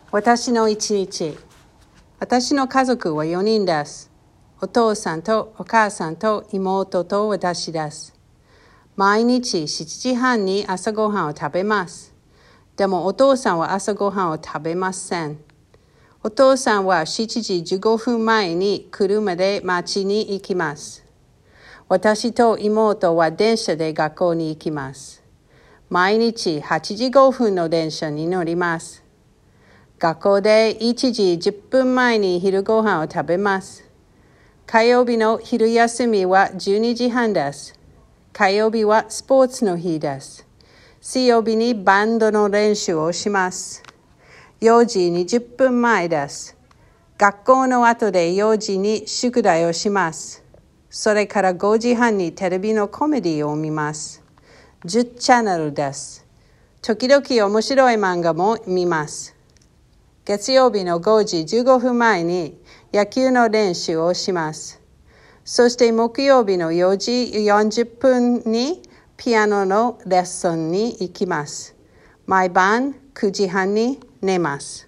私の一日。私の家族は4人です。お父さんとお母さんと妹と私です。毎日7時半に朝ごはんを食べます。でもお父さんは朝ごはんを食べません。お父さんは7時15分前に車で町に行きます。私と妹は電車で学校に行きます。毎日8時5分の電車に乗ります。学校で1時10分前に昼ごはんを食べます。火曜日の昼休みは12時半です。火曜日はスポーツの日です。水曜日にバンドの練習をします。4時20分前です。学校の後で4時に宿題をします。それから5時半にテレビのコメディを見ます。10チャンネルです。時々面白い漫画も見ます。月曜日の5時15分前に野球の練習をします。そして木曜日の4時40分にピアノのレッスンに行きます。毎晩9時半に寝ます。